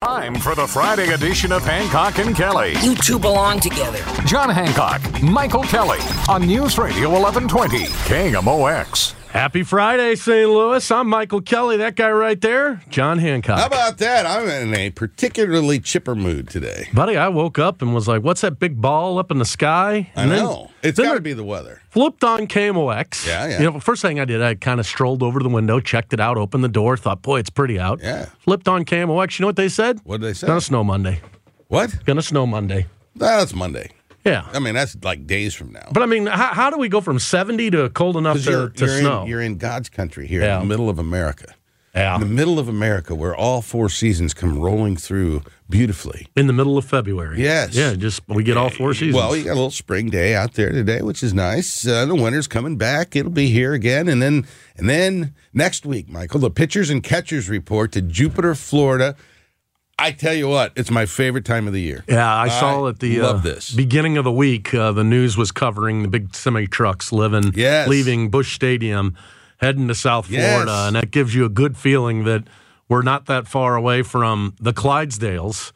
Time for the Friday edition of Hancock and Kelly. You two belong together. John Hancock, Michael Kelly on News Radio 1120, KMOX. Happy Friday, St. Louis. I'm Michael Kelly. That guy right there, John Hancock. How about that? I'm in a particularly chipper mood today. Buddy, I woke up and was like, what's that big ball up in the sky? I know. It's got to be the weather. Flipped on KMOX. Yeah. You know, first thing I did, I kind of strolled over to the window, checked it out, opened the door, thought, boy, it's pretty out. Yeah. Flipped on KMOX. You know what they said? What did they say? Gonna snow Monday. What? Gonna snow Monday. That's Monday. Yeah. I mean, that's like days from now. But, I mean, how do we go from 70 to cold enough to snow? You're in God's country here in the middle of America. Yeah. In the middle of America where all four seasons come rolling through beautifully. In the middle of February. Yes. Yeah, we get all four seasons. Well, you got a little spring day out there today, which is nice. The winter's coming back. It'll be here again. And then next week, Michael, the pitchers and catchers report to Jupiter, Florida. I tell you what, it's my favorite time of the year. Yeah, I saw at the love this. beginning of the week, the news was covering the big semi-trucks leaving Busch Stadium, heading to South Florida, and that gives you a good feeling that we're not that far away from the Clydesdales,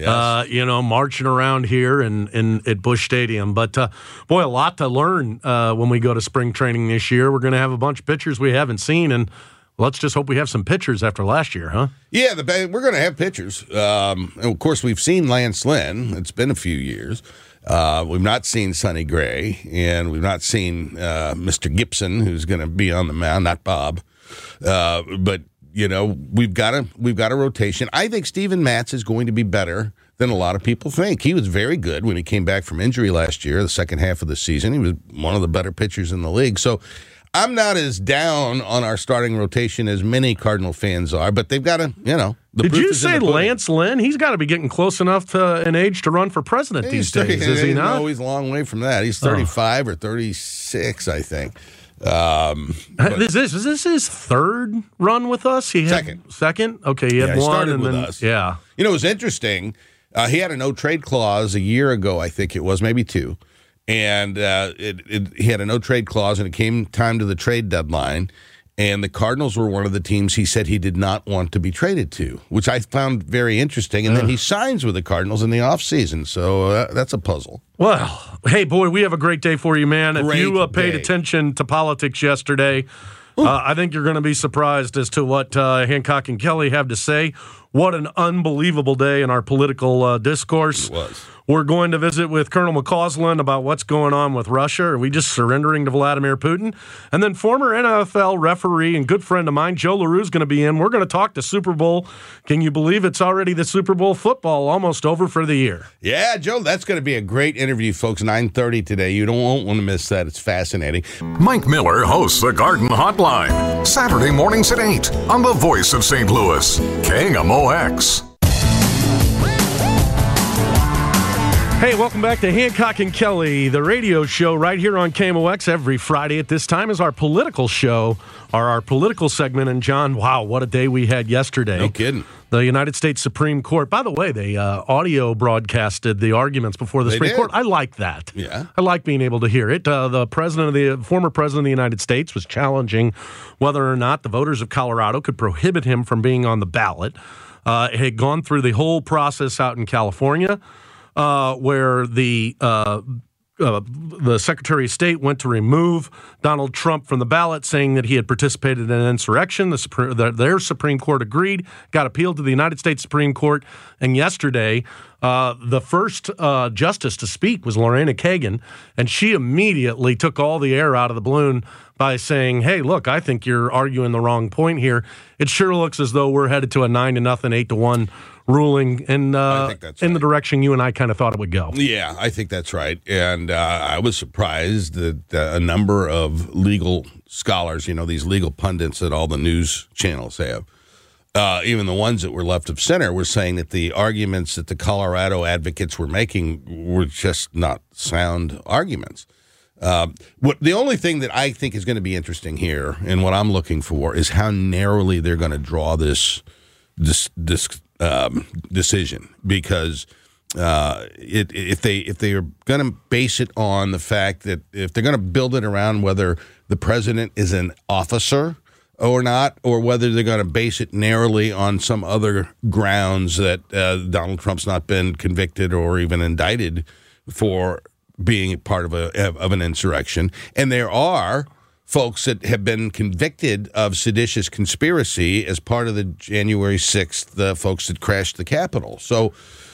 marching around here at Busch Stadium. But, boy, a lot to learn when we go to spring training this year. We're going to have a bunch of pitchers we haven't seen, and let's just hope we have some pitchers after last year, huh? Yeah, we're going to have pitchers. And of course, we've seen Lance Lynn. It's been a few years. We've not seen Sonny Gray, and we've not seen Mr. Gibson, who's going to be on the mound, not Bob. But, you know, we've got a rotation. I think Steven Matz is going to be better than a lot of people think. He was very good when he came back from injury last year, the second half of the season. He was one of the better pitchers in the league. So I'm not as down on our starting rotation as many Cardinal fans are, but they've got to, Did you say Lance Lynn? He's got to be getting close enough to an age to run for president these days, is he not? No, he's a long way from that. He's 35 or 36, I think. Is this his third run with us? Second? Okay, he had one. Started with us. Yeah. You know, it was interesting. He had a no-trade clause a year ago, I think it was, maybe two. And he had a no-trade clause, and it came time to the trade deadline, and the Cardinals were one of the teams he said he did not want to be traded to, which I found very interesting. And then he signs with the Cardinals in the offseason, so that's a puzzle. Well, hey, boy, we have a great day for you, man. If you paid attention to politics yesterday, I think you're going to be surprised as to what Hancock and Kelly have to say. What an unbelievable day in our political discourse. It was. We're going to visit with Colonel McCausland about what's going on with Russia. Are we just surrendering to Vladimir Putin? And then former NFL referee and good friend of mine, Joe LaRue, is going to be in. We're going to talk to Super Bowl. Can you believe it's already the Super Bowl football almost over for the year? Yeah, Joe, that's going to be a great interview, folks, 9:30 today. You won't want to miss that. It's fascinating. Mike Miller hosts the Garden Hotline, Saturday mornings at 8 on the Voice of St. Louis, KMOX. Hey, welcome back to Hancock and Kelly, the radio show right here on KMOX every Friday at this time is our political show, or our political segment. And John, wow, what a day we had yesterday. No kidding. The United States Supreme Court. By the way, they audio broadcasted the arguments before the Supreme Court. I like that. Yeah. I like being able to hear it. The former president of the United States was challenging whether or not the voters of Colorado could prohibit him from being on the ballot. It had gone through the whole process out in California. Where the Secretary of State went to remove Donald Trump from the ballot, saying that he had participated in an insurrection. Their Supreme Court agreed, got appealed to the United States Supreme Court, and yesterday the first justice to speak was Lorena Kagan, and she immediately took all the air out of the balloon by saying, hey, look, I think you're arguing the wrong point here. It sure looks as though we're headed to a 9-0, 8-1 ruling in the direction you and I kind of thought it would go. Yeah, I think that's right. And I was surprised that a number of legal scholars, these legal pundits that all the news channels have, even the ones that were left of center, were saying that the arguments that the Colorado advocates were making were just not sound arguments. The only thing that I think is going to be interesting here, and what I'm looking for, is how narrowly they're going to draw this decision, because if they are going to base it on the fact that if they're going to build it around whether the president is an officer or not, or whether they're going to base it narrowly on some other grounds that Donald Trump's not been convicted or even indicted for being part of an insurrection. And there are folks that have been convicted of seditious conspiracy as part of the January 6th folks that crashed the Capitol. So,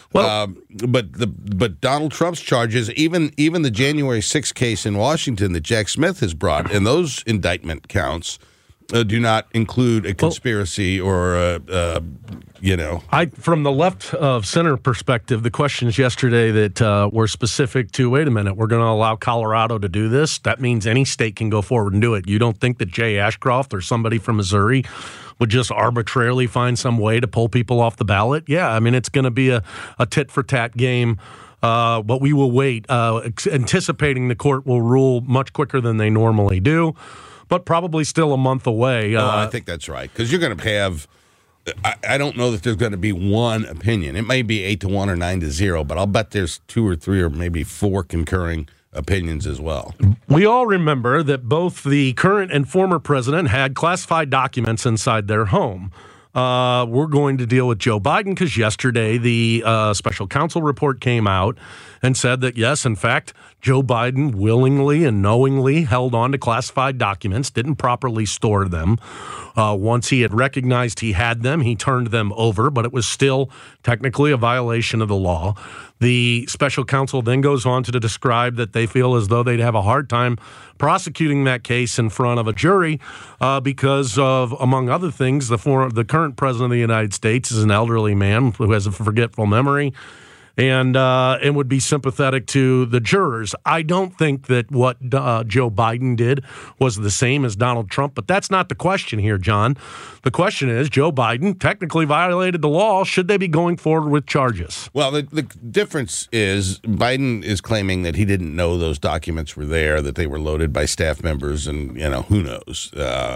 but Donald Trump's charges, even the January 6th case in Washington that Jack Smith has brought, and those indictment counts do not include a conspiracy or from the left of center perspective, the questions yesterday that were specific to, wait a minute, we're going to allow Colorado to do this? That means any state can go forward and do it. You don't think that Jay Ashcroft or somebody from Missouri would just arbitrarily find some way to pull people off the ballot? Yeah, I mean, it's going to be a tit-for-tat game. But we will wait, anticipating the court will rule much quicker than they normally do, but probably still a month away. I think that's right, because you're going to have I don't know that there's going to be one opinion. It may be 8-1 or 9-0, but I'll bet there's 2 or 3 or maybe 4 concurring opinions as well. We all remember that both the current and former president had classified documents inside their home. We're going to deal with Joe Biden because yesterday the special counsel report came out and said that, yes, in fact, Joe Biden willingly and knowingly held on to classified documents, didn't properly store them. Once he had recognized he had them, he turned them over, but it was still technically a violation of the law. The special counsel then goes on to describe that they feel as though they'd have a hard time prosecuting that case in front of a jury because of, among other things, the current president of the United States is an elderly man who has a forgetful memory and would be sympathetic to the jurors. I don't think that what Joe Biden did was the same as Donald Trump, but that's not the question here, John. The question is, Joe Biden technically violated the law. Should they be going forward with charges? Well, the difference is Biden is claiming that he didn't know those documents were there, that they were loaded by staff members, and, who knows.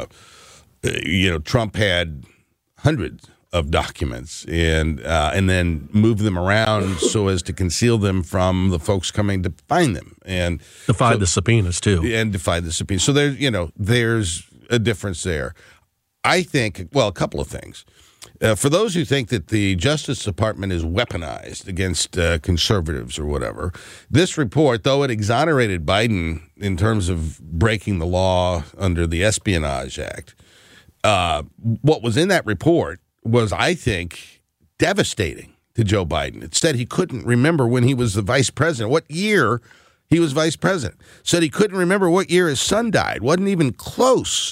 Trump had hundreds of documents and then move them around so as to conceal them from the folks coming to find them and defy the subpoenas too. And defy the subpoenas. So there's a difference there. I think, a couple of things. For those who think that the Justice Department is weaponized against conservatives or whatever, this report, though it exonerated Biden in terms of breaking the law under the Espionage Act, what was in that report was, I think, devastating to Joe Biden. It said he couldn't remember when he was the vice president, what year he was vice president. Said he couldn't remember what year his son died. Wasn't even close.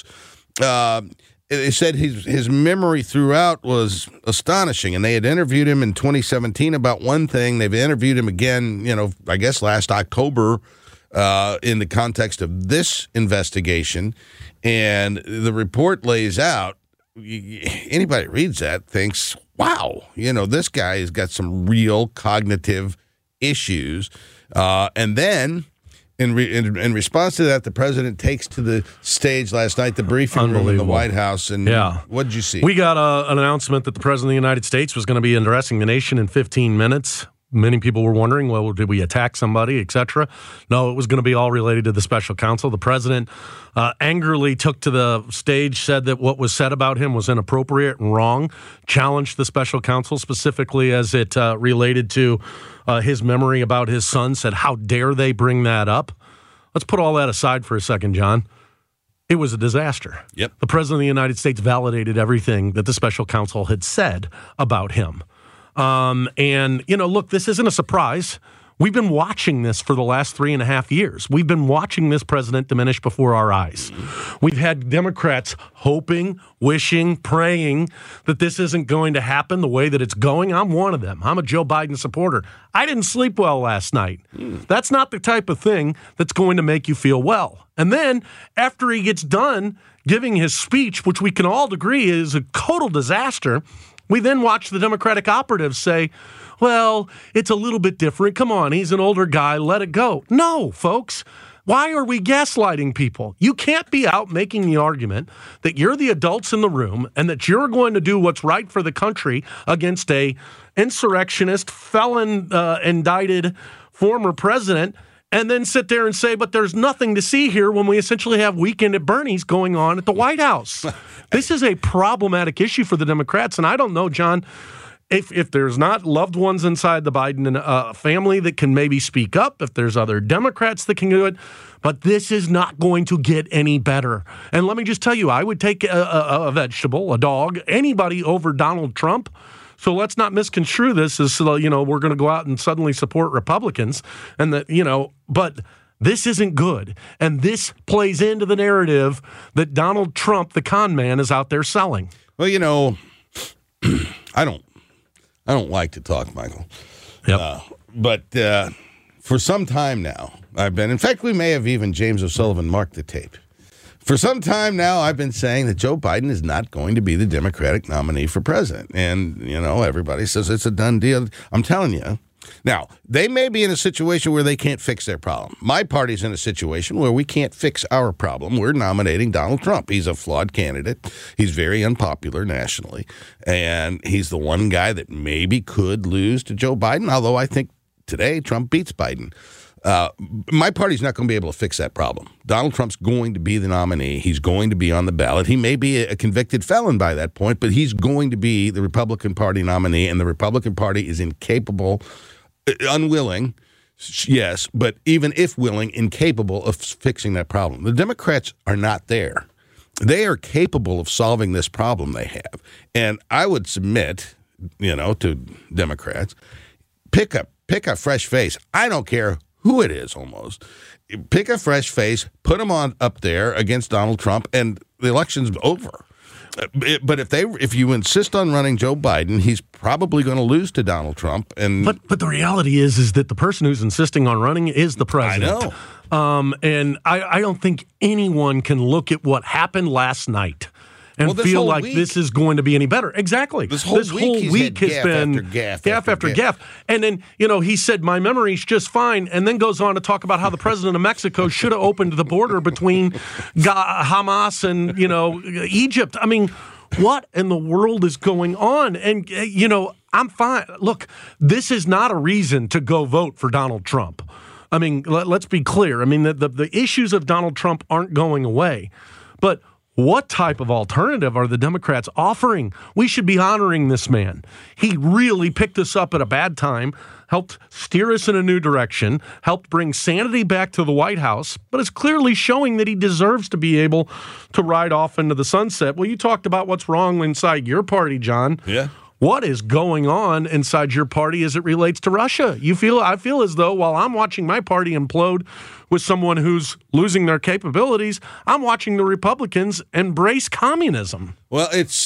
They said his memory throughout was astonishing, and they had interviewed him in 2017 about one thing. They've interviewed him again, I guess last October in the context of this investigation, and the report lays out, anybody that reads that thinks, wow, this guy has got some real cognitive issues. And then in response to that, the president takes to the stage last night, the briefing room in the White House. And what did you see? We got an announcement that the president of the United States was going to be addressing the nation in 15 minutes. Many people were wondering, well, did we attack somebody, et cetera? No, it was going to be all related to the special counsel. The president angrily took to the stage, said that what was said about him was inappropriate and wrong, challenged the special counsel specifically as it related to his memory about his son, said, how dare they bring that up? Let's put all that aside for a second, John. It was a disaster. Yep. The president of the United States validated everything that the special counsel had said about him. Look, this isn't a surprise. We've been watching this for the last 3.5 years. We've been watching this president diminish before our eyes. We've had Democrats hoping, wishing, praying that this isn't going to happen the way that it's going. I'm one of them. I'm a Joe Biden supporter. I didn't sleep well last night. That's not the type of thing that's going to make you feel well. And then after he gets done giving his speech, which we can all agree is a total disaster, we then watch the Democratic operatives say, well, it's a little bit different. Come on, he's an older guy. Let it go. No, folks. Why are we gaslighting people? You can't be out making the argument that you're the adults in the room and that you're going to do what's right for the country against a insurrectionist, felon, indicted former president and then sit there and say, but there's nothing to see here when we essentially have Weekend at Bernie's going on at the White House. This is a problematic issue for the Democrats, and I don't know, John, if there's not loved ones inside the Biden family that can maybe speak up, if there's other Democrats that can do it, but this is not going to get any better. And let me just tell you, I would take a vegetable, a dog, anybody over Donald Trump. So let's not misconstrue this as, we're going to go out and suddenly support Republicans. And that, but this isn't good. And this plays into the narrative that Donald Trump, the con man, is out there selling. Well, I don't like to talk, Michael. Yep. But for some time now, in fact, we may have even James O'Sullivan marked the tape. For some time now, I've been saying that Joe Biden is not going to be the Democratic nominee for president. And, everybody says it's a done deal. I'm telling you. Now, they may be in a situation where they can't fix their problem. My party's in a situation where we can't fix our problem. We're nominating Donald Trump. He's a flawed candidate. He's very unpopular nationally. And he's the one guy that maybe could lose to Joe Biden, although I think today Trump beats Biden. My party's not going to be able to fix that problem. Donald Trump's going to be the nominee. He's going to be on the ballot. He may be a convicted felon by that point, but he's going to be the Republican Party nominee, and the Republican Party is incapable, unwilling, yes, but even if willing, incapable of fixing that problem. The Democrats are not there. They are capable of solving this problem they have. And I would submit, to Democrats, pick a fresh face. I don't care who it is, almost. Pick a fresh face, put them on up there against Donald Trump, and the election's over. But if you insist on running Joe Biden, he's probably going to lose to Donald Trump. But the reality is that the person who's insisting on running is the president. I know. And I don't think anyone can look at what happened last night and feel like this is going to be any better. Exactly. This whole week has been gaffe after gaffe. And then, he said, my memory's just fine, and then goes on to talk about how the president of Mexico should have opened the border between Hamas and, Egypt. I mean, what in the world is going on? And, I'm fine. Look, this is not a reason to go vote for Donald Trump. I mean, let's be clear. I mean, the issues of Donald Trump aren't going away. But what type of alternative are the Democrats offering? We should be honoring this man. He really picked us up at a bad time, helped steer us in a new direction, helped bring sanity back to the White House, but is clearly showing that he deserves to be able to ride off into the sunset. Well, you talked about what's wrong inside your party, John. Yeah. What is going on inside your party as it relates to Russia? I feel as though while I'm watching my party implode with someone who's losing their capabilities, I'm watching the Republicans embrace communism. Well, it's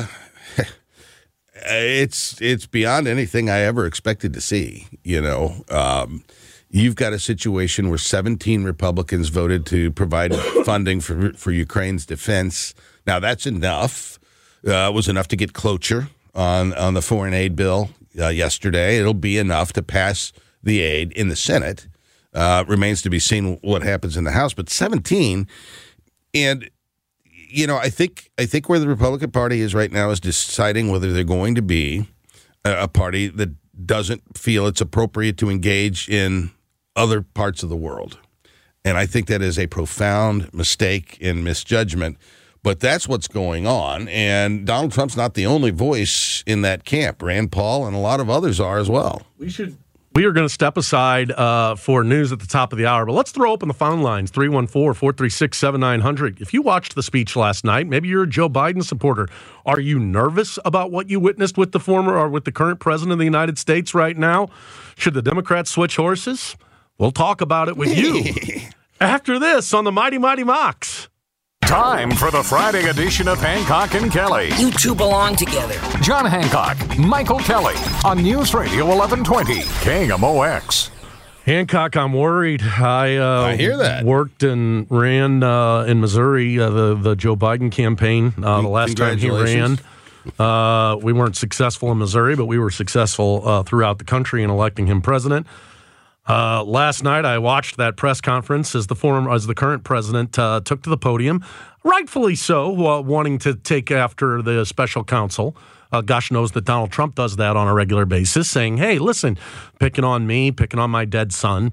beyond anything I ever expected to see. You've got a situation where 17 Republicans voted to provide funding for Ukraine's defense. Now that's enough. It was enough to get cloture on the foreign aid bill yesterday. It'll be enough to pass the aid in the Senate. Remains to be seen what happens in the House. But 17, and I think where the Republican Party is right now is deciding whether they're going to be a party that doesn't feel it's appropriate to engage in other parts of the world. And I think that is a profound mistake and misjudgment. But that's what's going on, and Donald Trump's not the only voice in that camp. Rand Paul and a lot of others are as well. We are going to step aside for news at the top of the hour, but let's throw open the phone lines, 314-436-7900. If you watched the speech last night, maybe you're a Joe Biden supporter. Are you nervous about what you witnessed with the current president of the United States right now? Should the Democrats switch horses? We'll talk about it with you after this on the Mighty Mighty Mox. Time for the Friday edition of Hancock and Kelly. You two belong together. John Hancock, Michael Kelly on News Radio 1120, KMOX. Hancock, I'm worried. I hear that. Worked and ran in Missouri, the Joe Biden campaign the last time he ran. We weren't successful in Missouri, but we were successful throughout the country in electing him president. Last night, I watched that press conference as the current president took to the podium, rightfully so, wanting to take after the special counsel. Gosh knows that Donald Trump does that on a regular basis, saying, hey, listen, picking on me, picking on my dead son.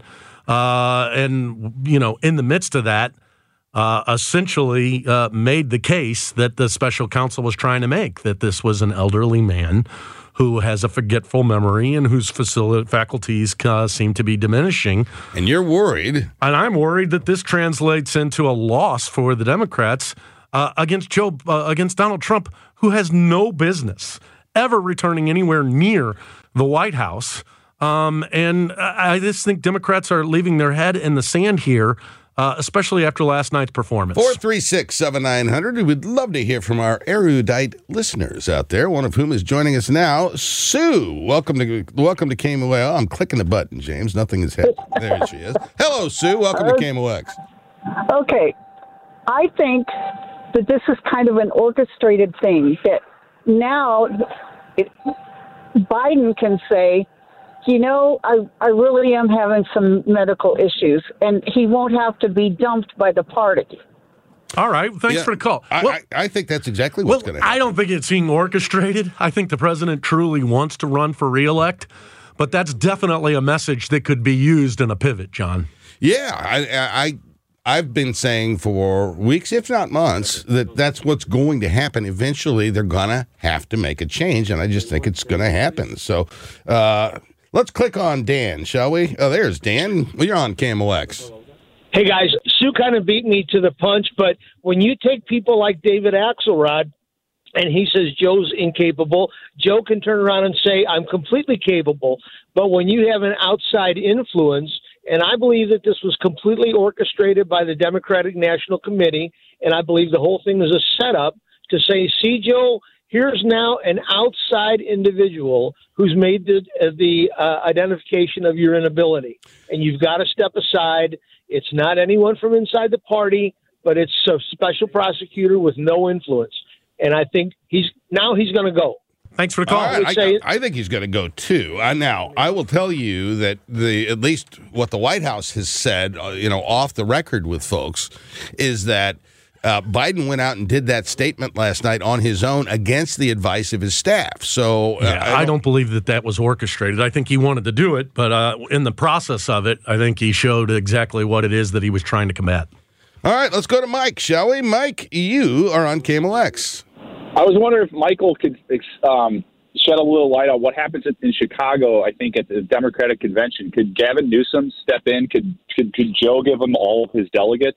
and in the midst of that, essentially made the case that the special counsel was trying to make, that this was an elderly man who has a forgetful memory and whose faculties seem to be diminishing. And you're worried. And I'm worried that this translates into a loss for the Democrats against Donald Trump, who has no business ever returning anywhere near the White House. And I just think Democrats are leaving their head in the sand here, especially after last night's performance. 436-7900. We would love to hear from our erudite listeners out there, one of whom is joining us now. Sue, welcome to KMOX. I'm clicking the button, James. Nothing is happening. There she is. Hello, Sue. Welcome to KMOX. Okay. I think that this is kind of an orchestrated thing, that now Biden can say, I really am having some medical issues, and he won't have to be dumped by the party. All right. Thanks for the call. I think that's exactly what's going to happen. I don't think it's being orchestrated. I think the president truly wants to run for reelect, but that's definitely a message that could be used in a pivot, John. Yeah, I've been saying for weeks, if not months, that that's what's going to happen. Eventually, they're going to have to make a change, and I just think it's going to happen. So let's click on Dan, shall we? Oh, there's Dan. You're on KMOX. Hey, guys, Sue kind of beat me to the punch, but when you take people like David Axelrod and he says Joe's incapable, Joe can turn around and say, I'm completely capable. But when you have an outside influence, and I believe that this was completely orchestrated by the Democratic National Committee, and I believe the whole thing is a setup to say, see, Joe, here's now an outside individual who's made the identification of your inability, and you've got to step aside. It's not anyone from inside the party, but it's a special prosecutor with no influence. And I think he's going to go. Thanks for the call. Right, I think he's going to go too. Now, I will tell you that at least what the White House has said, off the record with folks, is that Biden went out and did that statement last night on his own against the advice of his staff. So I don't believe that was orchestrated. I think he wanted to do it, but in the process of it, I think he showed exactly what it is that he was trying to combat. All right, let's go to Mike, shall we? Mike, you are on KMOX. I was wondering if Michael could shed a little light on what happens in Chicago, I think, at the Democratic Convention. Could Gavin Newsom step in? Could Joe give him all of his delegates?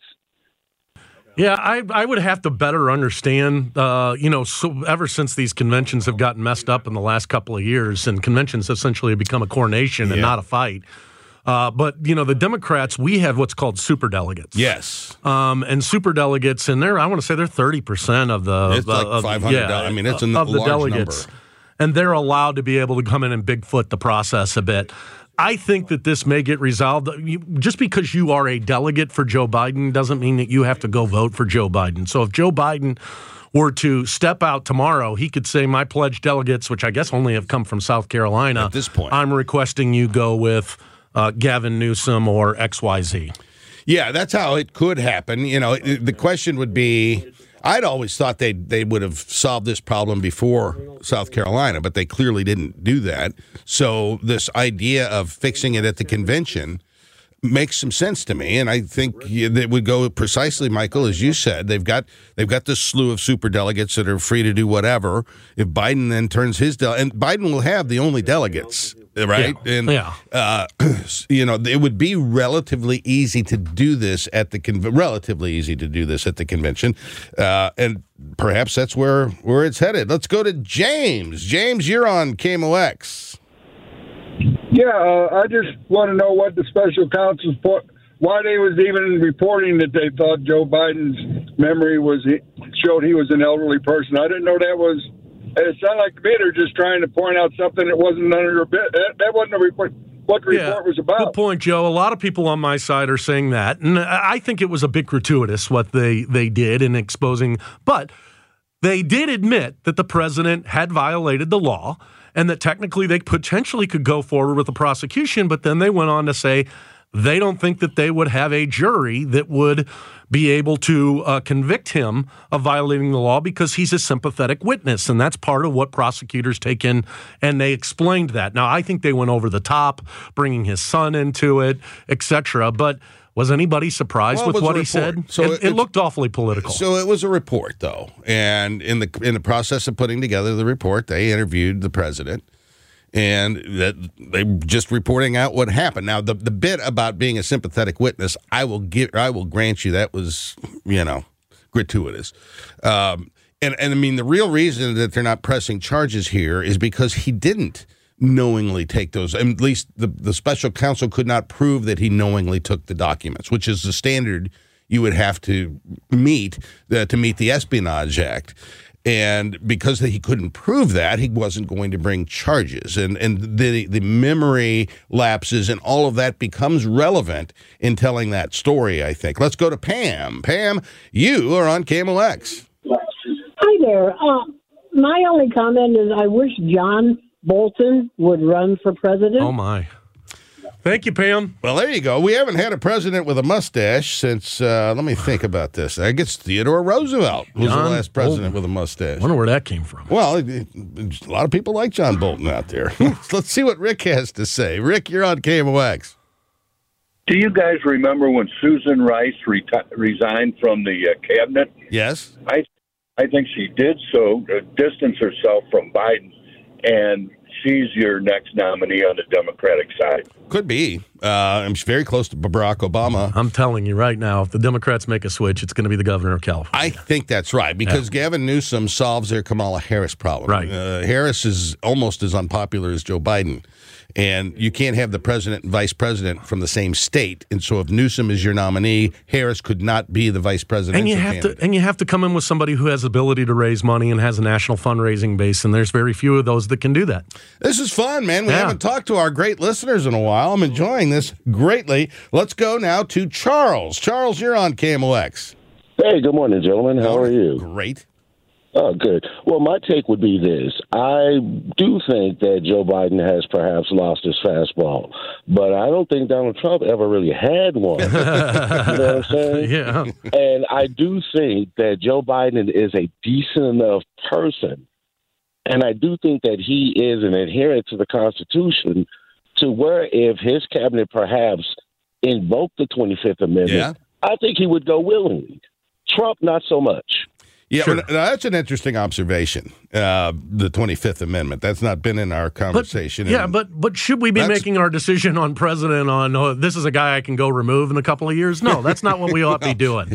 Yeah, I would have to better understand, so ever since these conventions have gotten messed up in the last couple of years, and conventions essentially have become a coronation and not a fight. But, the Democrats, we have what's called superdelegates. Yes. And superdelegates, and I want to say they're 30% of the... It's like 500. I mean, it's a large delegates. Number. And they're allowed to be able to come in and Bigfoot the process a bit. I think that this may get resolved. Just because you are a delegate for Joe Biden doesn't mean that you have to go vote for Joe Biden. So if Joe Biden were to step out tomorrow, he could say, my pledged delegates, which I guess only have come from South Carolina, at this point, I'm requesting you go with Gavin Newsom or XYZ. Yeah, that's how it could happen. The question would be, I'd always thought they would have solved this problem before South Carolina, but they clearly didn't do that. So this idea of fixing it at the convention makes some sense to me, and I think it would go precisely, Michael, as you said. They've got this slew of superdelegates that are free to do whatever. If Biden then turns his and Biden will have the only delegates, right? Yeah. And it would be relatively easy to do this at the convention, and perhaps that's where it's headed. Let's go to James. James, you're on KMOX. Yeah, I just want to know what the special counsel's why they was even reporting that they thought Joe Biden's memory showed he was an elderly person. I didn't know that was. It sounded like they're just trying to point out something that wasn't under a bit. That wasn't a report. What the report was about. Good point, Joe. A lot of people on my side are saying that, and I think it was a bit gratuitous what they did in exposing. But they did admit that the president had violated the law, and that technically they potentially could go forward with the prosecution, but then they went on to say they don't think that they would have a jury that would be able to convict him of violating the law because he's a sympathetic witness. And that's part of what prosecutors take in, and they explained that. Now, I think they went over the top, bringing his son into it, etc. But was anybody surprised with what he said? So it looked awfully political. So it was a report, though. And in the process of putting together the report, they interviewed the president. And that they just reporting out what happened. Now, the bit about being a sympathetic witness, I will grant you that was, gratuitous. And I mean, the real reason that they're not pressing charges here is because he didn't knowingly take those. At least the special counsel could not prove that he knowingly took the documents, which is the standard you would have to meet to meet the Espionage Act. And because he couldn't prove that, he wasn't going to bring charges. And the memory lapses and all of that becomes relevant in telling that story, I think. Let's go to Pam. Pam, you are on KMOX. Hi there. My only comment is I wish John Bolton would run for president. Oh, my. Thank you, Pam. Well, there you go. We haven't had a president with a mustache since, let me think about this. I guess Theodore Roosevelt was the last president with a mustache. I wonder where that came from. Well, a lot of people like John Bolton out there. Let's see what Rick has to say. Rick, you're on KMOX. Do you guys remember when Susan Rice resigned from the cabinet? Yes. I think she did so to distance herself from Biden, and she's your next nominee on the Democratic side. Could be. I'm very close to Barack Obama. I'm telling you right now, if the Democrats make a switch, it's going to be the governor of California. I think that's right, because Gavin Newsom solves their Kamala Harris problem. Right. Harris is almost as unpopular as Joe Biden. And you can't have the president and vice president from the same state. And so if Newsom is your nominee, Harris could not be the vice presidential candidate. And you have to come in with somebody who has the ability to raise money and has a national fundraising base, and there's very few of those that can do that. This is fun, man. We haven't talked to our great listeners in a while. I'm enjoying this greatly. Let's go now to Charles. Charles, you're on KMOX. Hey, good morning, gentlemen. How are you? Great. Oh, good. Well, my take would be this. I do think that Joe Biden has perhaps lost his fastball, but I don't think Donald Trump ever really had one. You know what I'm saying? Yeah. And I do think that Joe Biden is a decent enough person, and I do think that he is an adherent to the Constitution to where if his cabinet perhaps invoked the 25th Amendment, I think he would go willingly. Trump, not so much. Yeah, sure. That's an interesting observation, the 25th Amendment. That's not been in our conversation. But should we be making our decision on president on, this is a guy I can go remove in a couple of years? No, that's not what we ought to be doing.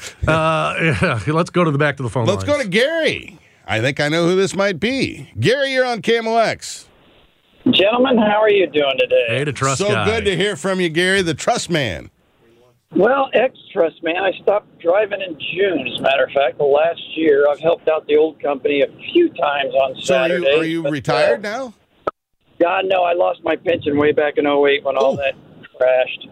Let's go back to the phone lines. Let's go to Gary. I think I know who this might be. Gary, you're on KMOX. Gentlemen, how are you doing today? Hey, the trust guy. So good to hear from you, Gary, the trust man. Well, ex-trust man, I stopped driving in June, as a matter of fact. The last year, I've helped out the old company a few times on Saturdays. So are you retired now? God, no, I lost my pension way back in 2008 when all that crashed.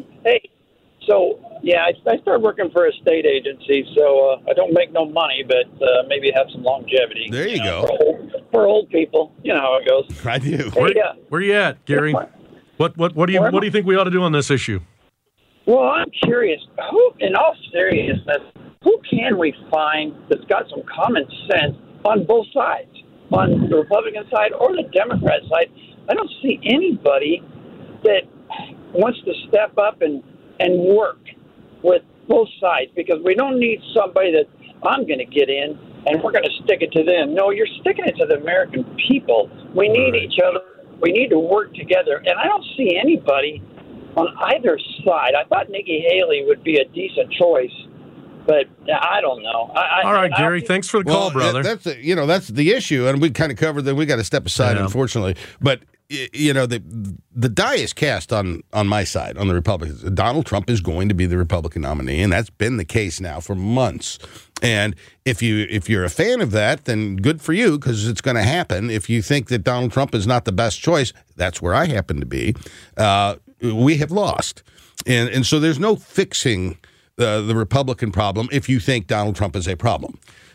I started working for a state agency, so I don't make no money, but maybe have some longevity. There you go. For old people, you know how it goes. I do. Where you at, Gary? What do you think we ought to do on this issue? Well, I'm curious, in all seriousness, who can we find that's got some common sense on both sides, on the Republican side or the Democrat side? I don't see anybody that wants to step up and work with both sides, because we don't need somebody that I'm going to get in and we're going to stick it to them. No, you're sticking it to the American people. We need each other. We need to work together. And I don't see anybody on either side. I thought Nikki Haley would be a decent choice, but I don't know. All right, Gary, thanks for the call, brother. That's the issue, and we kind of covered that. We got to step aside, unfortunately. But the die is cast on my side, on the Republicans. Donald Trump is going to be the Republican nominee, and that's been the case now for months. And if you're a fan of that, then good for you, because it's going to happen. If you think that Donald Trump is not the best choice, that's where I happen to be. We have lost. And so there's no fixing the Republican problem if you think Donald Trump is a problem.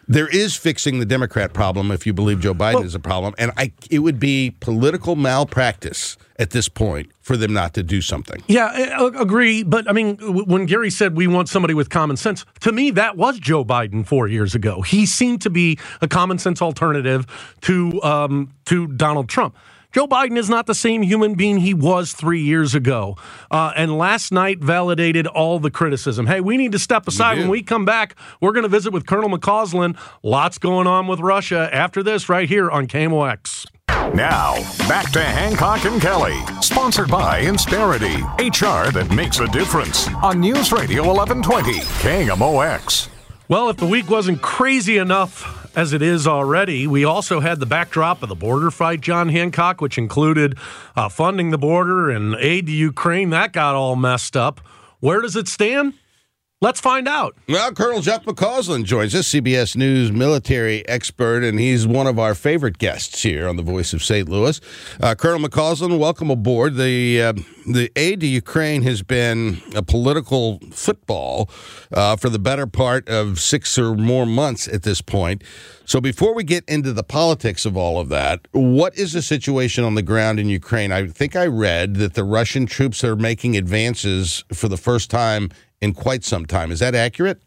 There is fixing the Democrat problem if you believe Joe Biden is a problem, and it would be political malpractice at this point for them not to do something. Yeah, I agree. But, I mean, when Gary said we want somebody with common sense, to me, that was Joe Biden 4 years ago. He seemed to be a common sense alternative to Donald Trump. Joe Biden is not the same human being he was 3 years ago. And last night validated all the criticism. Hey, we need to step aside. When we come back, we're going to visit with Colonel McCausland. Lots going on with Russia after this right here on KMOX. Now, back to Hancock and Kelly, sponsored by Insperity, HR that makes a difference, on News Radio 1120, KMOX. Well, if the week wasn't crazy enough as it is already, we also had the backdrop of the border fight, John Hancock, which included funding the border and aid to Ukraine. That got all messed up. Where does it stand? Let's find out. Well, Colonel Jeff McCausland joins us, CBS News military expert, and he's one of our favorite guests here on The Voice of St. Louis. Colonel McCausland, welcome aboard. The aid to Ukraine has been a political football for the better part of 6 or more months at this point. So before we get into the politics of all of that, what is the situation on the ground in Ukraine? I think I read that the Russian troops are making advances for the first time in quite some time. Is that accurate?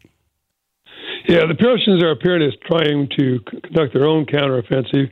Yeah, the Russians are apparently trying to conduct their own counteroffensive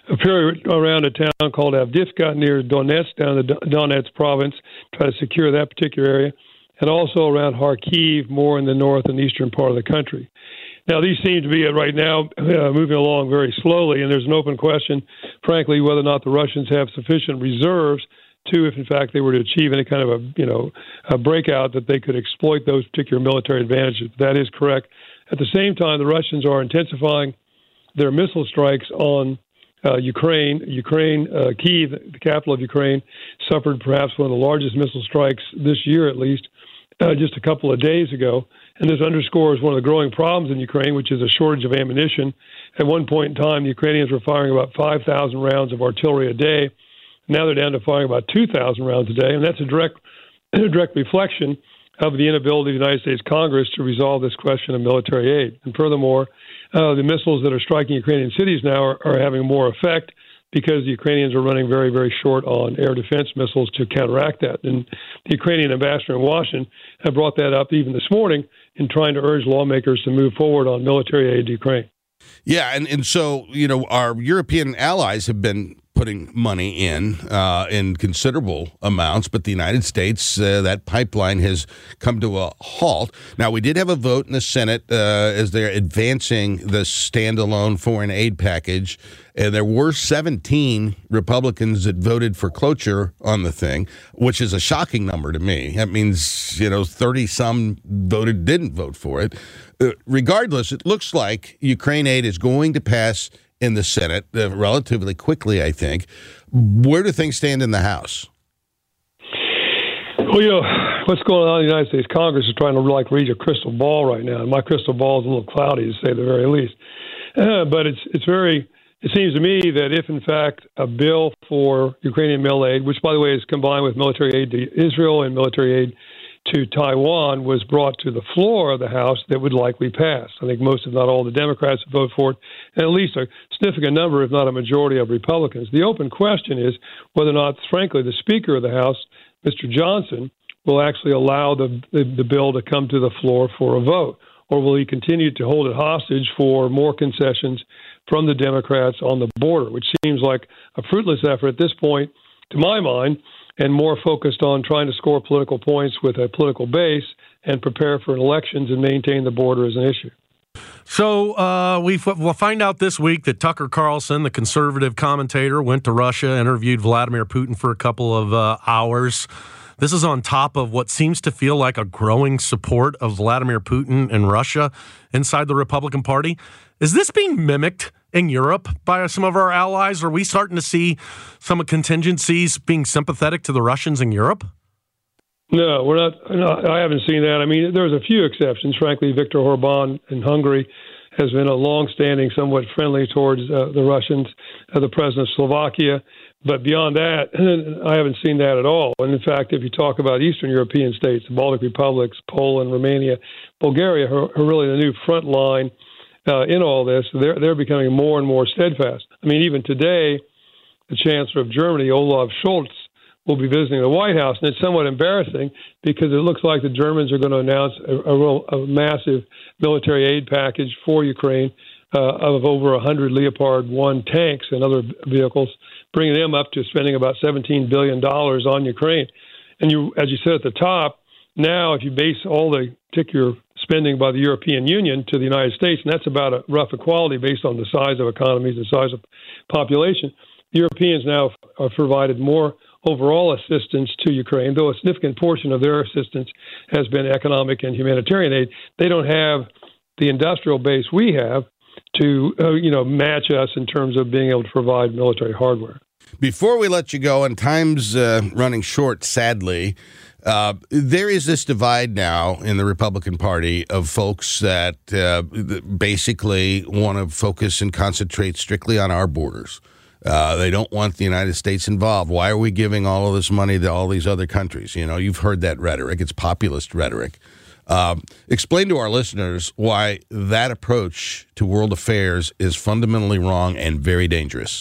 around a town called Avdiivka near Donetsk, down in the Donetsk province, try to secure that particular area, and also around Kharkiv, more in the north and eastern part of the country. Now, these seem to be right now moving along very slowly, and there's an open question, frankly, whether or not the Russians have sufficient reserves to, if in fact they were to achieve any kind of a breakout, that they could exploit those particular military advantages. That is correct. At the same time, the Russians are intensifying their missile strikes on Ukraine. Kyiv, the capital of Ukraine, suffered perhaps one of the largest missile strikes this year, at least, just a couple of days ago. And this underscores one of the growing problems in Ukraine, which is a shortage of ammunition. At one point in time, the Ukrainians were firing about 5,000 rounds of artillery a day. Now they're down to firing about 2,000 rounds a day, and that's a direct reflection of the inability of the United States Congress to resolve this question of military aid. And furthermore, the missiles that are striking Ukrainian cities now are having more effect because the Ukrainians are running very, very short on air defense missiles to counteract that. And the Ukrainian ambassador in Washington had brought that up even this morning in trying to urge lawmakers to move forward on military aid to Ukraine. Yeah, and so, our European allies have been putting money in considerable amounts, but the United States, that pipeline has come to a halt. Now, we did have a vote in the Senate as they're advancing the standalone foreign aid package, and there were 17 Republicans that voted for cloture on the thing, which is a shocking number to me. That means, 30-some didn't vote for it. Regardless, it looks like Ukraine aid is going to pass in the Senate relatively quickly, I think. Where do things stand in the House? Well, what's going on in the United States Congress is trying to read a crystal ball right now. And my crystal ball is a little cloudy, to say the very least. But it seems to me that if, in fact, a bill for Ukrainian mil aid, which, by the way, is combined with military aid to Israel and military aid to Taiwan, was brought to the floor of the House, that would likely pass. I think most, if not all, the Democrats would vote for it, and at least a significant number, if not a majority, of Republicans. The open question is whether or not, frankly, the Speaker of the House, Mr. Johnson, will actually allow the bill to come to the floor for a vote, or will he continue to hold it hostage for more concessions from the Democrats on the border, which seems like a fruitless effort at this point, to my mind, and more focused on trying to score political points with a political base and prepare for elections and maintain the border as an issue. So we'll find out this week that Tucker Carlson, the conservative commentator, went to Russia, interviewed Vladimir Putin for a couple of hours. This is on top of what seems to feel like a growing support of Vladimir Putin in Russia inside the Republican Party. Is this being mimicked in Europe by some of our allies? Are we starting to see some contingencies being sympathetic to the Russians in Europe? No, we're not. No, I haven't seen that. I mean, there's a few exceptions. Frankly, Viktor Orban in Hungary has been a long-standing, somewhat friendly towards the Russians, the president of Slovakia. But beyond that, I haven't seen that at all. And in fact, if you talk about Eastern European states, the Baltic republics, Poland, Romania, Bulgaria, are really the new front line in all this. They're becoming more and more steadfast. I mean, even today, the Chancellor of Germany, Olaf Scholz, will be visiting the White House, and it's somewhat embarrassing because it looks like the Germans are going to announce a massive military aid package for Ukraine of over 100 Leopard 1 tanks and other vehicles, bringing them up to spending about $17 billion on Ukraine. And you, as you said at the top, now if you base all the particular spending by the European Union to the United States, and that's about a rough equality based on the size of economies and size of population, the Europeans now have provided more overall assistance to Ukraine, though a significant portion of their assistance has been economic and humanitarian aid. They don't have the industrial base we have to match us in terms of being able to provide military hardware. Before we let you go, and time's running short, sadly, there is this divide now in the Republican Party of folks that basically want to focus and concentrate strictly on our borders. They don't want the United States involved. Why are we giving all of this money to all these other countries? You know, you've heard that rhetoric. It's populist rhetoric. Explain to our listeners why that approach to world affairs is fundamentally wrong and very dangerous.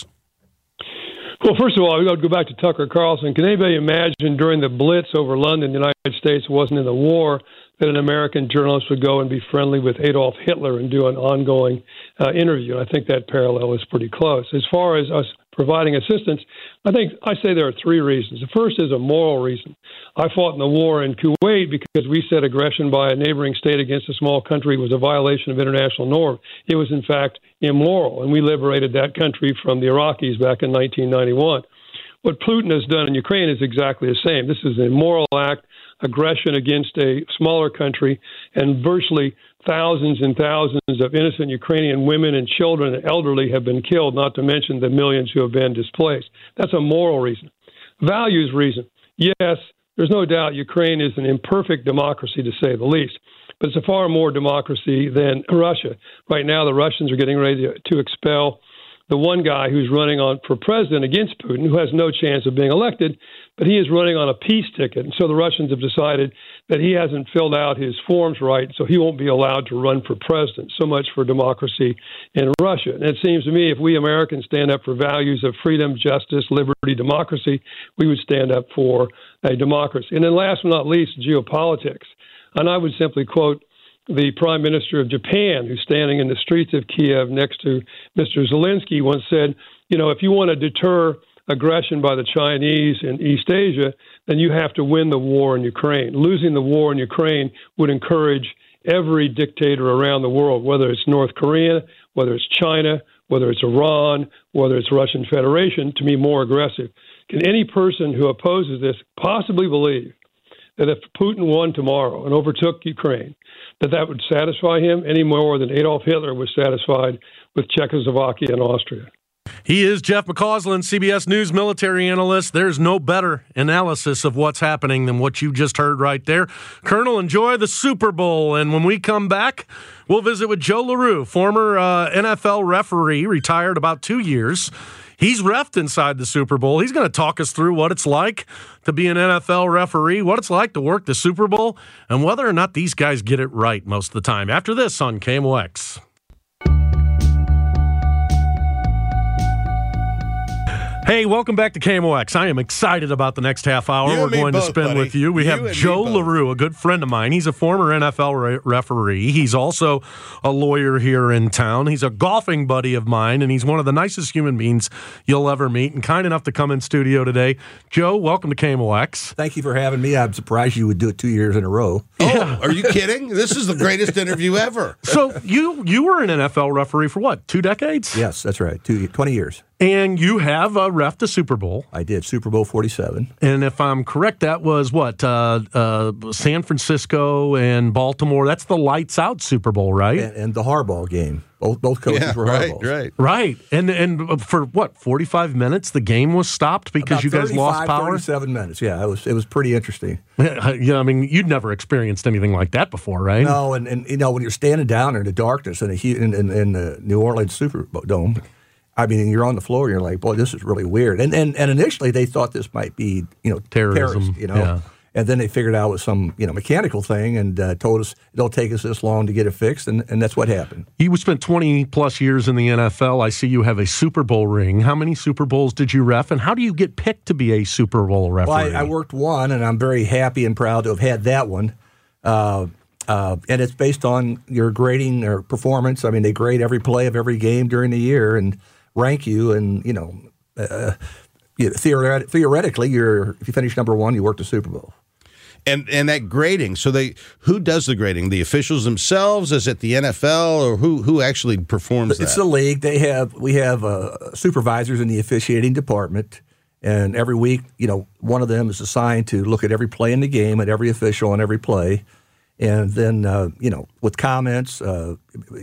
Well, first of all, we've got to go back to Tucker Carlson. Can anybody imagine during the Blitz over London, the United States wasn't in the war, that an American journalist would go and be friendly with Adolf Hitler and do an ongoing interview? And I think that parallel is pretty close. As far as us providing assistance, I say there are three reasons. The first is a moral reason. I fought in the war in Kuwait because we said aggression by a neighboring state against a small country was a violation of international norm. It was, in fact, immoral, and we liberated that country from the Iraqis back in 1991. What Putin has done in Ukraine is exactly the same. This is an immoral act, aggression against a smaller country, and virtually thousands and thousands of innocent Ukrainian women and children and elderly have been killed, not to mention the millions who have been displaced. That's a moral reason. Values reason. Yes, there's no doubt Ukraine is an imperfect democracy, to say the least, but it's a far more democracy than Russia. Right now, the Russians are getting ready to expel the one guy who's running for president against Putin, who has no chance of being elected, but he is running on a peace ticket. And so the Russians have decided that he hasn't filled out his forms right, so he won't be allowed to run for president. So much for democracy in Russia. And it seems to me if we Americans stand up for values of freedom, justice, liberty, democracy, we would stand up for a democracy. And then last but not least, geopolitics. And I would simply quote the Prime Minister of Japan, who's standing in the streets of Kiev next to Mr. Zelensky, once said, if you want to deter aggression by the Chinese in East Asia, then you have to win the war in Ukraine. Losing the war in Ukraine would encourage every dictator around the world, whether it's North Korea, whether it's China, whether it's Iran, whether it's Russian Federation, to be more aggressive. Can any person who opposes this possibly believe that if Putin won tomorrow and overtook Ukraine, that would satisfy him any more than Adolf Hitler was satisfied with Czechoslovakia and Austria? He is Jeff McCausland, CBS News military analyst. There's no better analysis of what's happening than what you just heard right there. Colonel, enjoy the Super Bowl. And when we come back, we'll visit with Joe LaRue, former NFL referee, retired about 2 years. He's reffed inside the Super Bowl. He's going to talk us through what it's like to be an NFL referee, what it's like to work the Super Bowl, and whether or not these guys get it right most of the time. After this on KMOX. Hey, welcome back to KMOX. I am excited about the next half hour we're going to spend with you. We have Joe LaRue, a good friend of mine. He's a former NFL referee. He's also a lawyer here in town. He's a golfing buddy of mine, and he's one of the nicest human beings you'll ever meet, and kind enough to come in studio today. Joe, welcome to KMOX. Thank you for having me. I'm surprised you would do it 2 years in a row. Oh, are you kidding? This is the greatest interview ever. So you were an NFL referee for what, 2 decades? Yes, that's right, 20 years. And you have reffed a Super Bowl. I did, Super Bowl 47. And if I'm correct, that was what, San Francisco and Baltimore. That's the lights-out Super Bowl, right? And the Harbaugh game. Both coaches were Harbaughs. Right. And for what, 45 minutes the game was stopped because you guys lost power? 37 minutes, yeah. It was pretty interesting. Yeah, I mean, you'd never experienced anything like that before, right? No, and when you're standing down there in the darkness in the New Orleans Superdome, I mean, you're on the floor, and you're like, boy, this is really weird. And initially, they thought this might be, terrorism. Yeah. And then they figured out it was some mechanical thing and told us it'll take us this long to get it fixed, and that's what happened. You spent 20-plus years in the NFL. I see you have a Super Bowl ring. How many Super Bowls did you ref, and how do you get picked to be a Super Bowl referee? Well, I worked one, and I'm very happy and proud to have had that one. And it's based on your grading or performance. I mean, they grade every play of every game during the year and rank you, and theoretically, if you finish number one, you work the Super Bowl. And that grading, so who does the grading? The officials themselves? Is it the NFL, or who actually performs that? It's the league. We have supervisors in the officiating department, and every week, one of them is assigned to look at every play in the game, at every official on every play, and then with comments, good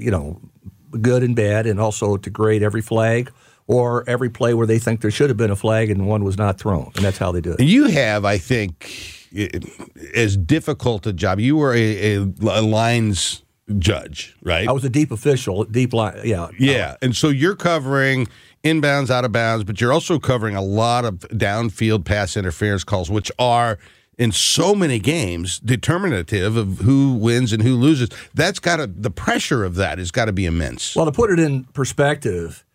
and bad, and also to grade every flag or every play where they think there should have been a flag and one was not thrown, and that's how they do it. You have, I think, as difficult a job. You were a lines judge, right? I was a deep official, deep line, yeah. Yeah, and so you're covering inbounds, out of bounds, but you're also covering a lot of downfield pass interference calls, which are, in so many games, determinative of who wins and who loses. The pressure of that has got to be immense. Well, to put it in perspective,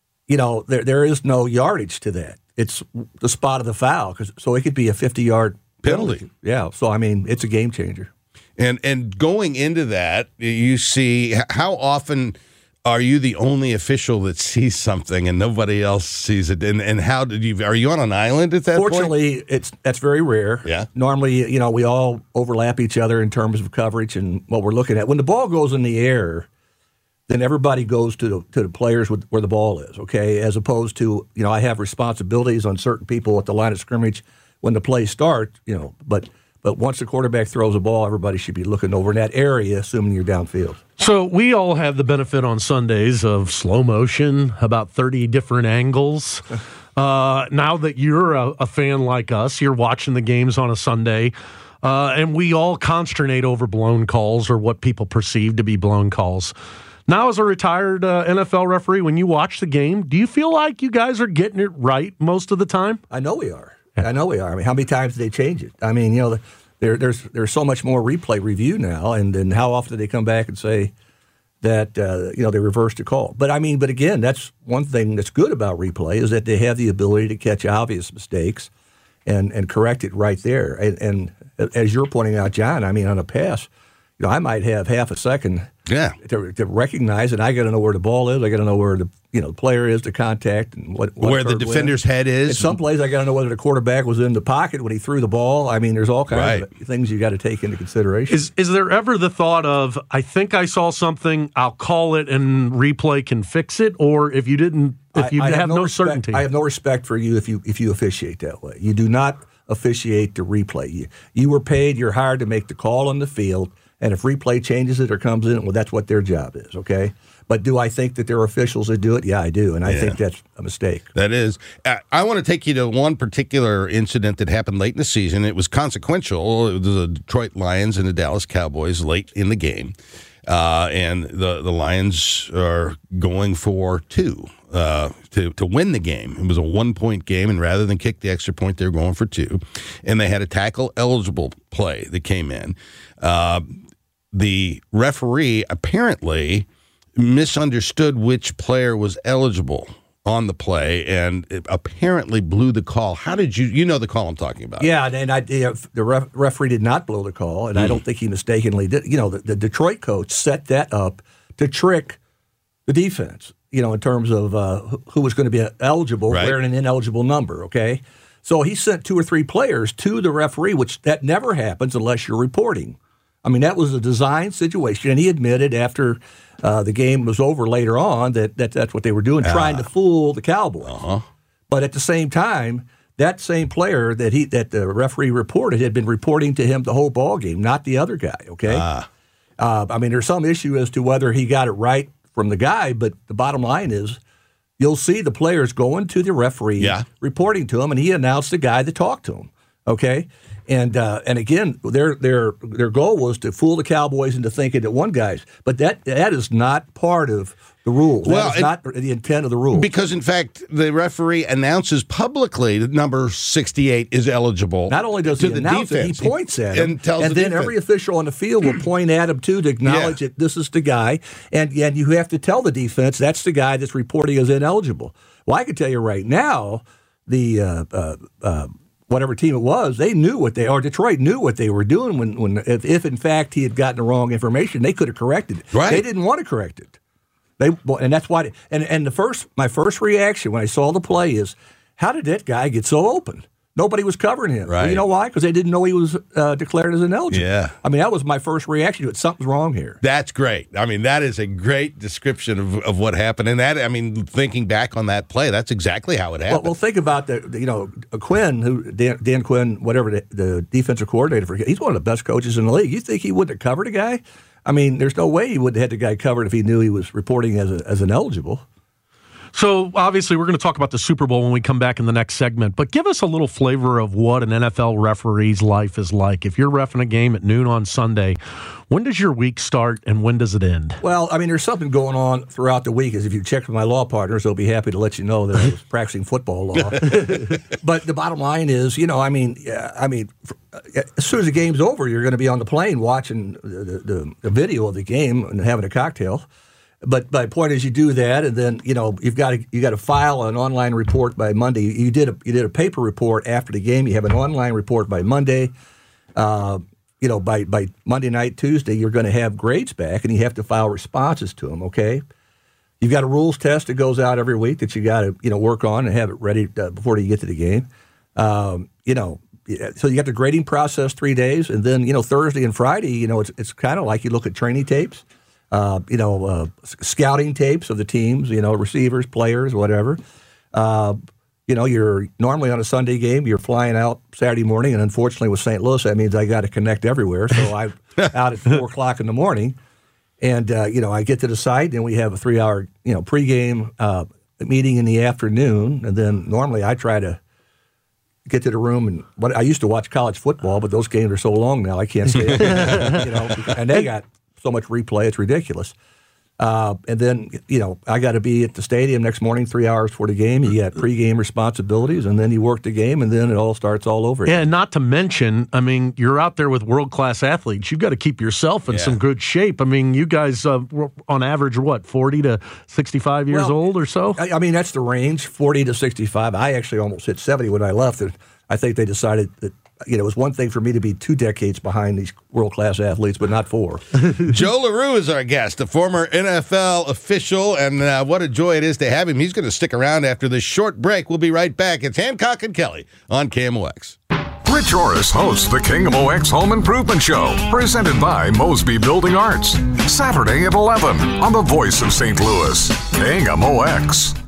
there is no yardage to that. It's the spot of the foul, so it could be a 50-yard penalty. Yeah, so it's a game changer. And going into that, you see, how often are you the only official that sees something and nobody else sees it? And how are you on an island at that Fortunately, point? that's very rare. Yeah. Normally, we all overlap each other in terms of coverage and what we're looking at. When the ball goes in the air, then everybody goes to the players where the ball is, okay? As opposed to, I have responsibilities on certain people at the line of scrimmage when the play starts, but once the quarterback throws a ball, everybody should be looking over in that area, assuming you're downfield. So we all have the benefit on Sundays of slow motion, about 30 different angles. Now that you're a fan like us, you're watching the games on a Sunday, and we all consternate over blown calls or what people perceive to be blown calls. Now, as a retired NFL referee, when you watch the game, do you feel like you guys are getting it right most of the time? I know we are. I mean, how many times do they change it? I mean, there's so much more replay review now, and then how often do they come back and say that they reversed the call? But again, that's one thing that's good about replay is that they have the ability to catch obvious mistakes and correct it right there. And as you're pointing out, John, on a pass, I might have half a second. Yeah. To recognize it, I got to know where the ball is. I got to know where the player is to contact and where the defender's head is. In some plays, I got to know whether the quarterback was in the pocket when he threw the ball. There's all kinds of things you got to take into consideration. Is there ever the thought of, I think I saw something, I'll call it, and replay can fix it? Or if you didn't, you have no certainty? I have no respect for you if you officiate that way. You do not officiate the replay. You were paid. You're hired to make the call on the field. And if replay changes it or comes in, well, that's what their job is, okay? But do I think that there are officials that do it? Yeah, I do, and I think that's a mistake. That is. I want to take you to one particular incident that happened late in the season. It was consequential. It was the Detroit Lions and the Dallas Cowboys late in the game, and the Lions are going for two to win the game. It was a 1-point game, and rather than kick the extra point, they were going for two, and they had a tackle-eligible play that came in. The referee apparently misunderstood which player was eligible on the play and it apparently blew the call. How did you know the call I'm talking about? Yeah, and the referee did not blow the call, and I don't think he mistakenly did. The Detroit coach set that up to trick the defense, in terms of who was going to be eligible wearing an ineligible number, okay? So he sent 2 or 3 players to the referee, which that never happens unless you're reporting. That was a design situation, and he admitted after the game was over later on that's what they were doing, trying to fool the Cowboys. Uh-huh. But at the same time, that same player that the referee reported had been reporting to him the whole ball game, not the other guy, okay? There's some issue as to whether he got it right from the guy, but the bottom line is you'll see the players going to the referee, reporting to him, and he announced the guy that talked to him. Okay, and again, their goal was to fool the Cowboys into thinking that one guy's, but that is not part of the rules. Well, that is not the intent of the rules. Because in fact, the referee announces publicly that number 68 is eligible. Not only does he announce it, he points at him, and then every official on the field will point at him too to acknowledge that this is the guy, and you have to tell the defense that's the guy that's reporting as ineligible. Well, I can tell you right now, the whatever team it was, they knew Detroit knew what they were doing when if in fact he had gotten the wrong information, they could have corrected it. Right. They didn't want to correct it. And that's why. My first reaction when I saw the play is, how did that guy get so open? Nobody was covering him. Right. You know why? Because they didn't know he was declared as ineligible. Yeah. I mean, that was my first reaction to it. Something's wrong here. That's great. I mean, that is a great description of what happened. And that, I mean, thinking back on that play, that's exactly how it happened. Well, think about Quinn, Dan Quinn, whatever the defensive coordinator for. He's one of the best coaches in the league. You think he wouldn't have covered a guy? I mean, there's no way he would have had the guy covered if he knew he was reporting as ineligible. So, obviously, we're going to talk about the Super Bowl when we come back in the next segment, but give us a little flavor of what an NFL referee's life is like. If you're reffing a game at noon on Sunday, when does your week start and when does it end? Well, I mean, there's something going on throughout the week. As if you check with my law partners, they'll be happy to let you know that I was practicing football law. But the bottom line is, as soon as the game's over, you're going to be on the plane watching the video of the game and having a cocktail. But my point is, you do that, and then you've got to file an online report by Monday. You did a paper report after the game. You have an online report by Monday. By Monday night, Tuesday, you're going to have grades back, and you have to file responses to them. Okay, you've got a rules test that goes out every week that you got to work on and have it ready before you get to the game. So you got the grading process 3 days, and then Thursday and Friday, it's kind of like you look at training tapes. Scouting tapes of the teams, receivers, players, whatever. You're normally on a Sunday game, you're flying out Saturday morning, and unfortunately with St. Louis, that means I got to connect everywhere. So I'm out at 4 o'clock in the morning, and, I get to the site, and we have a 3-hour, pregame meeting in the afternoon, and then normally I try to get to the room, and I used to watch college football, but those games are so long now I can't stay up, and they got so much replay, it's ridiculous. And then, I got to be at the stadium next morning 3 hours before the game. You got pregame responsibilities, and then you work the game, and then it all starts all over again. Yeah, and not to mention, I mean, you're out there with world-class athletes. You've got to keep yourself in some good shape. I mean, you guys, on average, 40 to 65 years old or so? I mean, that's the range, 40 to 65. I actually almost hit 70 when I left. And I think they decided that it was one thing for me to be 2 decades behind these world-class athletes, but not 4. Joe LaRue is our guest, a former NFL official, and what a joy it is to have him. He's going to stick around after this short break. We'll be right back. It's Hancock and Kelly on KMOX. Rich Orris hosts the KMOX Home Improvement Show, presented by Mosby Building Arts. Saturday at 11 on the Voice of St. Louis, KMOX.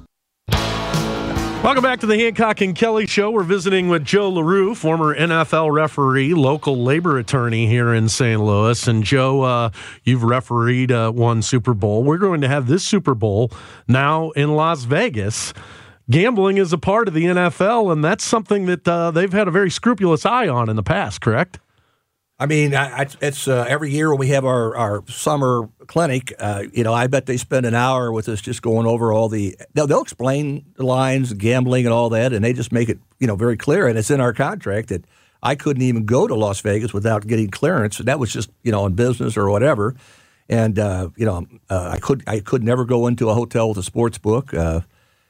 Welcome back to the Hancock and Kelly Show. We're visiting with Joe LaRue, former NFL referee, local labor attorney here in St. Louis. And Joe, you've refereed one Super Bowl. We're going to have this Super Bowl now in Las Vegas. Gambling is a part of the NFL, and that's something that they've had a very scrupulous eye on in the past, correct? I mean, it's every year when we have our summer clinic, I bet they spend an hour with us just going over all they'll explain the lines, gambling and all that, and they just make it, very clear. And it's in our contract that I couldn't even go to Las Vegas without getting clearance. That was just, on business or whatever. And, I could never go into a hotel with a sports book. It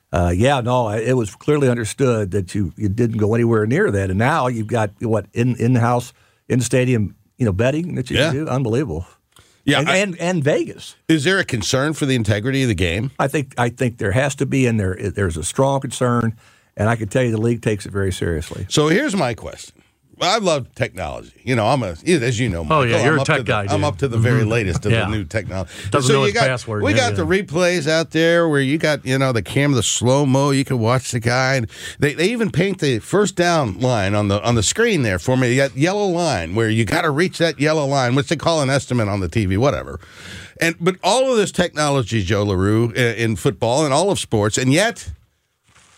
was clearly understood that you didn't go anywhere near that. And now you've got in-house, in-stadium, betting that you can do. Unbelievable. Yeah, and Vegas. Is there a concern for the integrity of the game? I think there has to be, and there's a strong concern, and I can tell you the league takes it very seriously. So here's my question. I love technology. As you know, Michael, oh yeah, you're a tech guy. I'm up to the very latest of the new technology. Doesn't know his password. We got the replays out there where you got the camera, the slow mo. You can watch the guy. And they even paint the first down line on the screen there for me. You got yellow line where you got to reach that yellow line, which they call an estimate on the TV, whatever. But all of this technology, Joe LaRue, in football and all of sports, and yet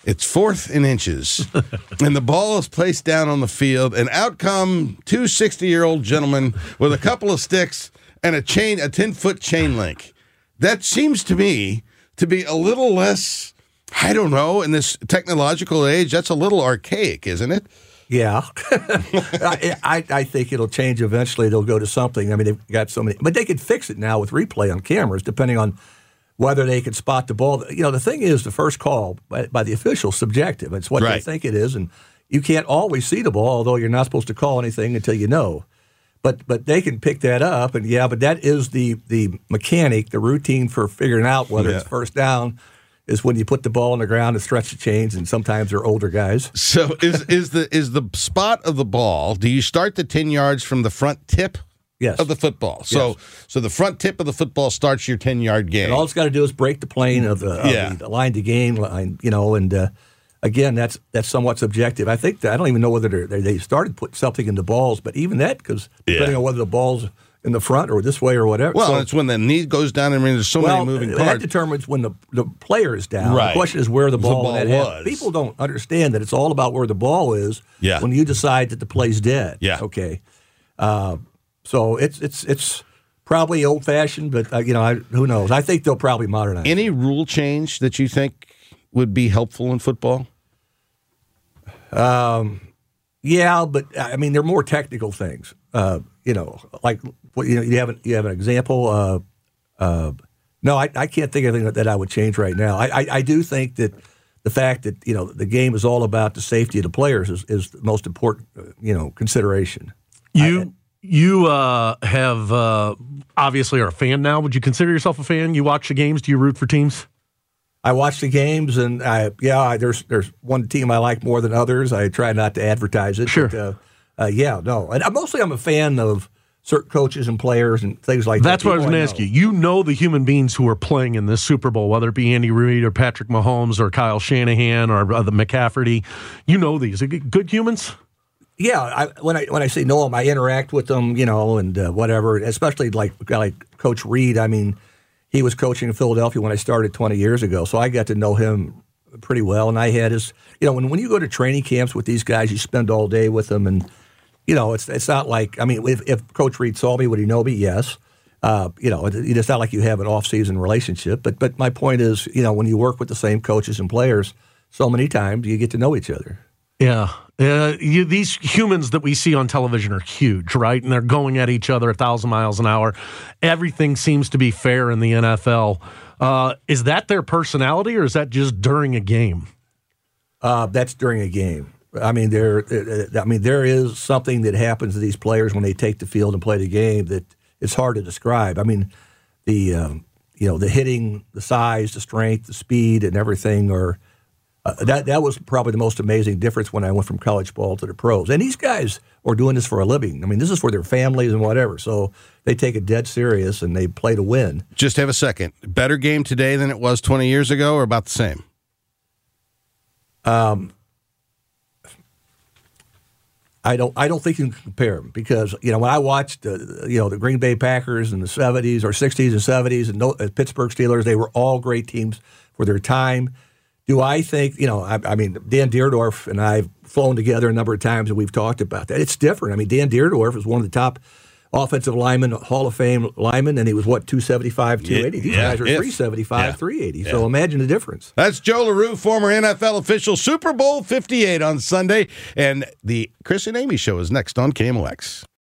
It's 4th and inches, and the ball is placed down on the field, and out come two 60-year-old gentlemen with a couple of sticks and a 10-foot chain link. That seems to me to be a little less, I don't know, in this technological age, that's a little archaic, isn't it? Yeah. I think it'll change eventually. They'll go to something. I mean, they've got so many, but they could fix it now with replay on cameras, depending on whether they can spot the ball. You know, the thing is, the first call by the official is subjective. It's what they think it is, and you can't always see the ball, although you're not supposed to call anything until you know. But they can pick that up, and but that is the mechanic, the routine for figuring out whether it's first down is when you put the ball on the ground and stretch the chains, and sometimes they're older guys. So is the spot of the ball, do you start the 10 yards from the front tip? Yes. Of the football. So the front tip of the football starts your 10-yard gain. And all it's got to do is break the plane of the line to gain line, and again, that's somewhat subjective. I think I don't even know whether they started putting something in the balls, but even that, because depending on whether the ball's in the front or this way or whatever. Well, it's when the knee goes down. I mean, there's so many moving parts. That determines when the player is down. Right. The question is where the ball was. People don't understand that it's all about where the ball is when you decide that the play's dead. Yeah. Okay. So it's probably old-fashioned, but who knows? I think they'll probably modernize. Any rule change that you think would be helpful in football? Yeah, but I mean, they're more technical things. Like you have an example. No, I can't think of anything that I would change right now. I do think that the fact that the game is all about the safety of the players is the most important consideration. You have obviously are a fan now. Would you consider yourself a fan? You watch the games? Do you root for teams? I watch the games, and there's one team I like more than others. I try not to advertise it. Sure. But, and mostly I'm a fan of certain coaches and players and things like that. That's what I was going to ask you. You know the human beings who are playing in this Super Bowl, whether it be Andy Reid or Patrick Mahomes or Kyle Shanahan or the McCaffrey. You know these. Are good humans? Yeah, when I say know them, I interact with them, and whatever. Especially like a guy like Coach Reid. I mean, he was coaching in Philadelphia when I started 20 years ago, so I got to know him pretty well. And I had his, when you go to training camps with these guys, you spend all day with them, and it's not like, I mean, if Coach Reid saw me, would he know me? Yes. It's not like you have an off-season relationship. But my point is, when you work with the same coaches and players, so many times you get to know each other. Yeah. These humans that we see on television are huge, right? And they're going at each other 1,000 miles an hour. Everything seems to be fair in the NFL. Is that their personality, or is that just during a game? That's during a game. I mean, there is something that happens to these players when they take the field and play the game that it's hard to describe. I mean, the hitting, the size, the strength, the speed, and everything are. That was probably the most amazing difference when I went from college ball to the pros. And these guys are doing this for a living. I mean, this is for their families and whatever. So they take it dead serious, and they play to win. Just have a second. Better game today than it was 20 years ago, or about the same? I don't think you can compare them, because when I watched the Green Bay Packers in the 70s or 60s and 70s and Pittsburgh Steelers, they were all great teams for their time. Do I think, I mean, Dan Dierdorf and I have flown together a number of times, and we've talked about that. It's different. I mean, Dan Dierdorf is one of the top offensive linemen, Hall of Fame lineman, and he was, 275, 280? These guys are 375, 380. Yeah. So imagine the difference. That's Joe LaRue, former NFL official, Super Bowl 58 on Sunday. And the Chris and Amy Show is next on KMOX.